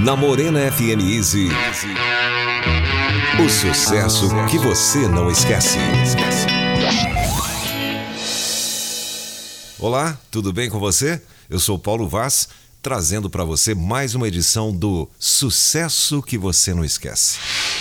Na Morena FM Easy, o sucesso que você não esquece. Olá, tudo bem com você? Eu sou Paulo Vaz, trazendo para você mais uma edição do Sucesso que você não esquece.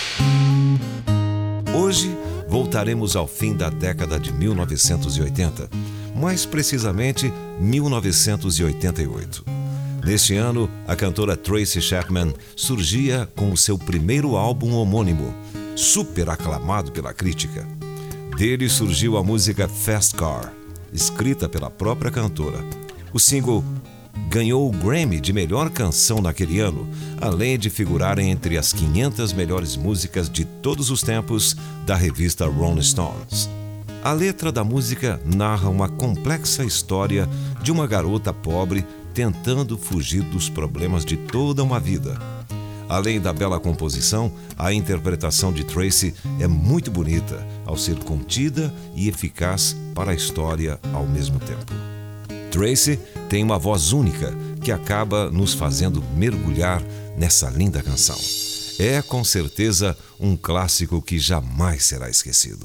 Hoje voltaremos ao fim da década de 1980, mais precisamente 1988. Neste ano, a cantora Tracy Chapman surgia com o seu primeiro álbum homônimo, super aclamado pela crítica. Dele surgiu a música Fast Car, escrita pela própria cantora. O single ganhou o Grammy de melhor canção naquele ano, além de figurar entre as 500 melhores músicas de todos os tempos da revista Rolling Stones. A letra da música narra uma complexa história de uma garota pobre tentando fugir dos problemas de toda uma vida. Além da bela composição, a interpretação de Tracy é muito bonita, ao ser contida e eficaz para a história ao mesmo tempo. Tracy tem uma voz única que acaba nos fazendo mergulhar nessa linda canção. É com certeza um clássico que jamais será esquecido.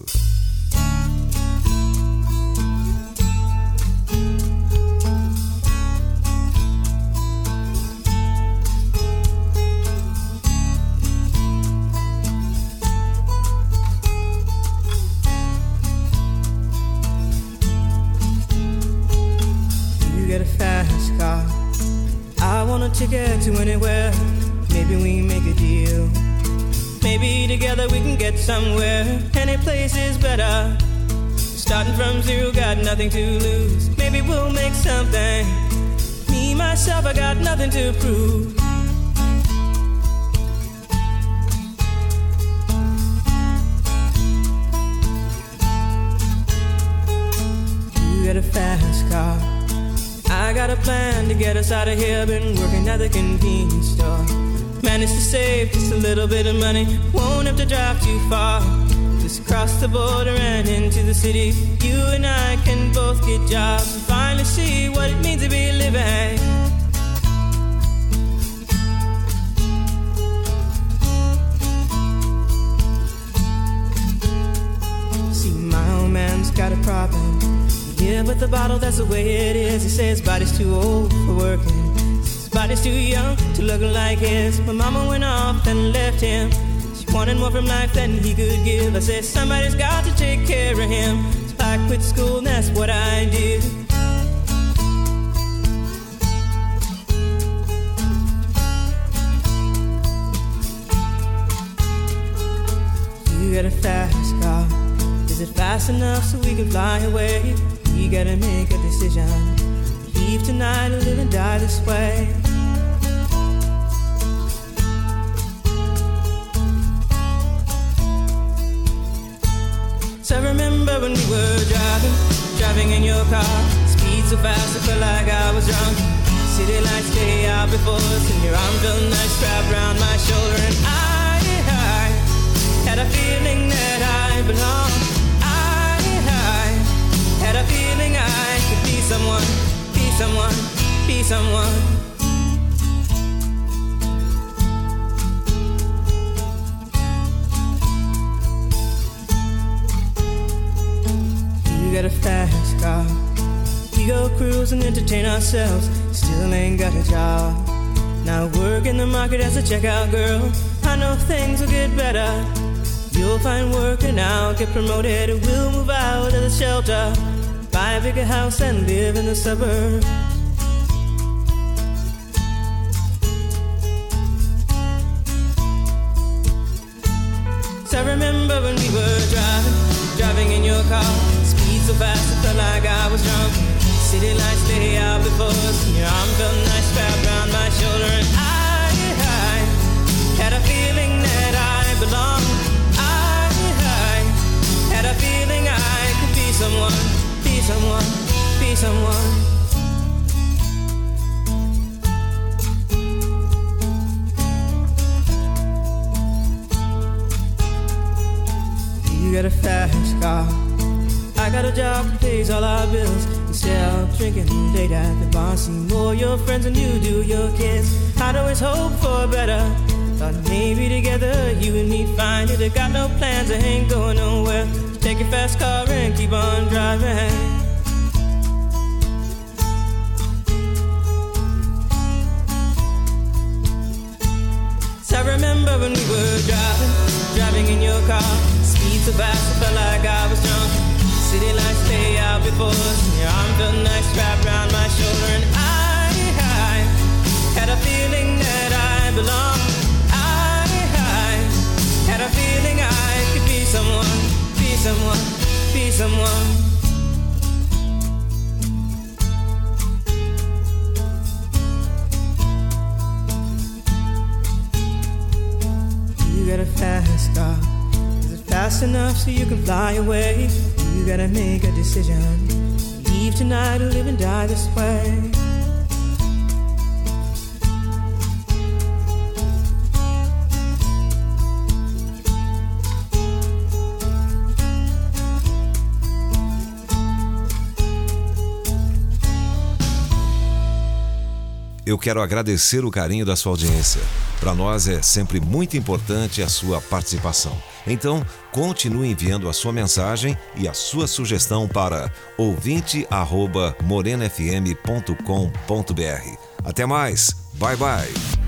Ticket to anywhere, maybe we make a deal. Maybe together we can get somewhere. Any place is better. Starting from zero, got nothing to lose. Maybe we'll make something. Me, myself, I got nothing to prove. You got a fast car, I got a plan to get us out of here. Been working at the convenience store. Managed to save just a little bit of money. Won't have to drive too far. Just across the border and into the city. You and I can both get jobs and finally see what it means to be living. See, my old man's got a problem. Yeah, but the bottle, that's the way it is. He says his body's too old for working. His body's too young to look like his. My mama went off and left him. She wanted more from life than he could give. I said, somebody's got to take care of him. So I quit school and that's what I did. You got a fast car. Is it fast enough so we can fly away? We gotta make a decision. Leave tonight or live and die this way. So I remember when we were driving in your car. Speed so fast I felt like I was drunk. City lights stay out before us, and your arm felt nice wrapped around my shoulder. And I had a feeling that I belonged. Had a feeling I could be someone, be someone, be someone. You got a fast car. We go cruise and entertain ourselves. Still ain't got a job. Now work in the market as a checkout girl. I know things will get better. You'll find work and I'll get promoted. We'll move out of the shelter, buy a bigger house and live in the suburbs. So I remember when we were driving in your car. Speed so fast I felt like I was drunk. City lights lay out before us, and your arm felt nice wrapped around my shoulder. And I had a feeling that I belonged. Had a feeling I could be someone, be someone, be someone. You got a fast car. I got a job that pays all our bills. Instead of drinking late at the bar, see more your friends than you do your kids. How do I always hope for better. Thought maybe together you and me find it. I got no plans, I ain't going nowhere. So take your fast car and keep on driving. So I remember when we were driving in your car. Speed so fast, I felt like I was drunk. City lights lay out before us, and your arm felt nice wrapped around my shoulder. And I had a feeling that I belonged. I had a feeling I could be someone, be someone, be someone. You got a fast car. Is it fast enough so you can fly away? You gotta make a decision. Leave tonight or live and die this way. Eu quero agradecer o carinho da sua audiência. Para nós é sempre muito importante a sua participação. Então, continue enviando a sua mensagem e a sua sugestão para ouvinte@morenafm.com.br. Até mais. Bye, bye.